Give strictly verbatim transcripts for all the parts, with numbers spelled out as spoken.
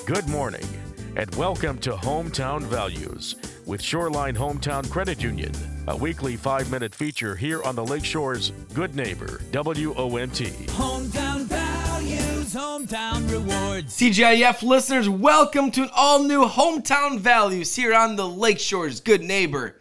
Good morning, and welcome to Hometown Values with Shoreline Hometown Credit Union, a weekly five-minute feature here on the Lakeshore's Good Neighbor, W O M T. Hometown Values, Hometown Rewards. C G I F listeners, welcome to an all-new Hometown Values here on the Lakeshore's Good Neighbor,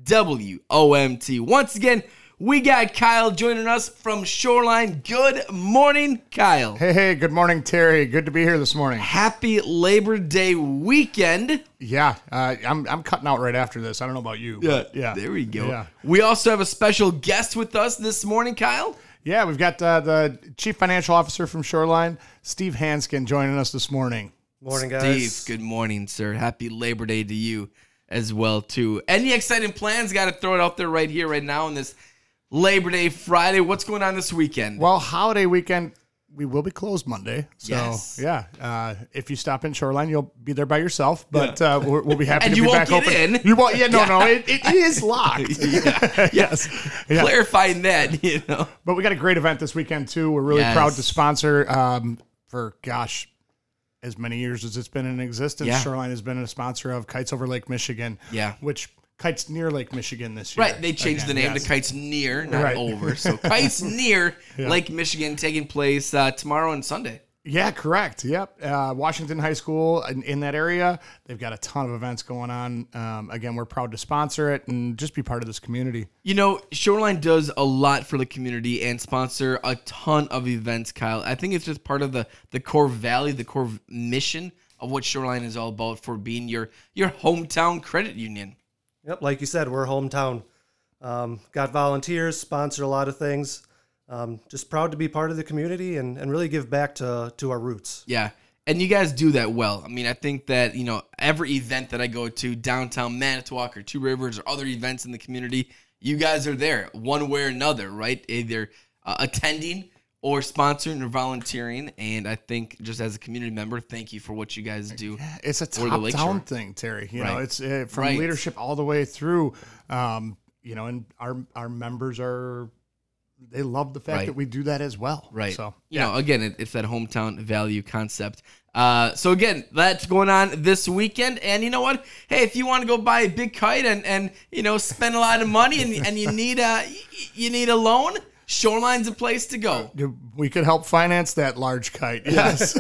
W O M T. Once again, we got Kyle joining us from Shoreline. Good morning, Kyle. Hey, hey, good morning, Terry. Good to be here this morning. Happy Labor Day weekend. Yeah, uh, I'm I'm cutting out right after this. I don't know about you. But yeah. There we go. Yeah. We also have a special guest with us this morning, Kyle. Yeah, we've got uh, the Chief Financial Officer from Shoreline, Steve Hanskin, joining us this morning. Morning, guys. Steve, good morning, sir. Happy Labor Day to you as well, too. Any exciting plans? Got to throw it out there right here, right now on this Labor Day Friday. What's going on this weekend? Well, holiday weekend, we will be closed Monday. So, Yes. yeah, uh, if you stop in Shoreline, you'll be there by yourself. But uh, we'll, we'll be happy And to you be won't back get open. in. You won't. Yeah, no, no, it, it is locked. Yeah. Yes. Yeah. Clarifying that, you know. But we got a great event this weekend, too. We're really Yes. proud to sponsor um, for, gosh, as many years as it's been in existence. Yeah. Shoreline has been a sponsor of Kites Over Lake Michigan, Yeah. which Kites Near Lake Michigan this year. Right, they changed Again, the name yes. to Kites Near, not Right. Over. So Kites Near Yeah. Lake Michigan taking place uh, tomorrow and Sunday. Yeah, correct. Yep. Uh, Washington High School in, in that area, they've got a ton of events going on. Um, again, we're proud to sponsor it and just be part of this community. You know, Shoreline does a lot for the community and sponsor a ton of events, Kyle. I think it's just part of the, the core value, the core mission of what Shoreline is all about for being your, your hometown credit union. Yep, like you said, we're hometown. Um, got volunteers, sponsor a lot of things. Um, just proud to be part of the community and, and really give back to to our roots. Yeah, and you guys do that well. I mean, I think that, you know, every event that I go to, downtown Manitowoc or Two Rivers or other events in the community, you guys are there one way or another, right? Either uh, attending or sponsoring or volunteering. And I think just as a community member, thank you for what you guys do. Yeah, it's a for the Lakeshore. top-down thing, Terry. You know, Right. it's uh, from Right. leadership all the way through. Um, you know, and our our members are, they love the fact Right. that we do that as well. Right. So, You know, again, it, it's that hometown value concept. Uh, so again, that's going on this weekend. And you know what? Hey, if you want to go buy a big kite and, and you know, spend a lot of money and, and you need a you need a loan, Shoreline's a place to go. we could help finance that large kite. Yes.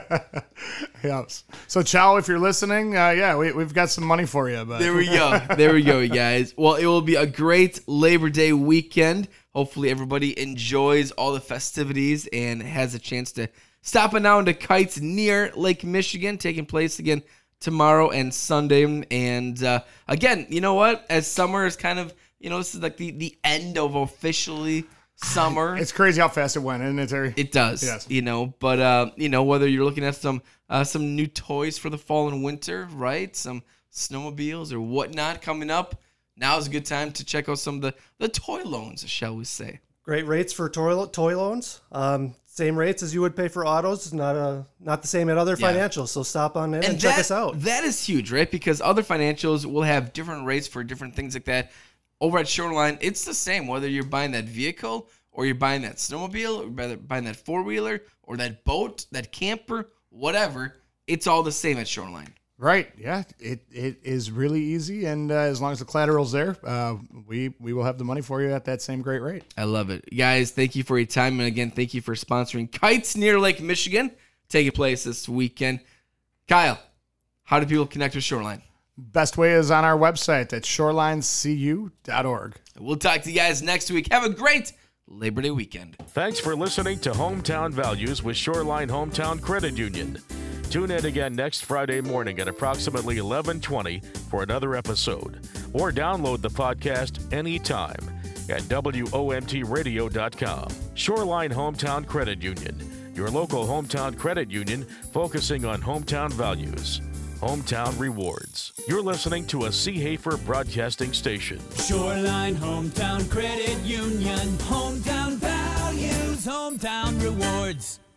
Yes. So, Chow, if you're listening, uh, yeah, we, we've got some money for you. But There we go. There we go, guys. Well, it will be a great Labor Day weekend. Hopefully everybody enjoys all the festivities and has a chance to stop on down to Kites Near Lake Michigan, taking place again tomorrow and Sunday. And uh, again, you know what? As summer is kind of, you know, this is like the, the end of officially summer. It's crazy how fast it went, isn't it, Terry? It does, Yes. you know, but, uh, you know, whether you're looking at some uh, some new toys for the fall and winter, right, some snowmobiles or whatnot coming up, now's a good time to check out some of the, the toy loans, shall we say. Great rates for toy, toy loans. Um, same rates as you would pay for autos. Not a not the same at other Yeah. financials. So stop on in and, And check that, us out. That is huge, right, because other financials will have different rates for different things like that. Over at Shoreline, it's the same, whether you're buying that vehicle or you're buying that snowmobile or buying that four-wheeler or that boat, that camper, whatever, it's all the same at Shoreline. Right. Yeah. It it is really easy, and uh, as long as the collateral's there, uh, we we will have the money for you at that same great rate. I love it. Guys, thank you for your time. And again, thank you for sponsoring Kites Near Lake Michigan, taking place this weekend. Kyle, how do people connect with Shoreline? Best way is on our website at shoreline c u dot org. We'll talk to you guys next week. Have a great Labor Day weekend. Thanks for listening to Hometown Values with Shoreline Hometown Credit Union. Tune in again next Friday morning at approximately eleven twenty for another episode, or download the podcast anytime at W O M T radio dot com. Shoreline Hometown Credit Union, your local hometown credit union focusing on hometown values. Hometown Rewards. You're listening to a C. Hafer broadcasting station. Shoreline Hometown Credit Union. Hometown Values, Hometown Rewards.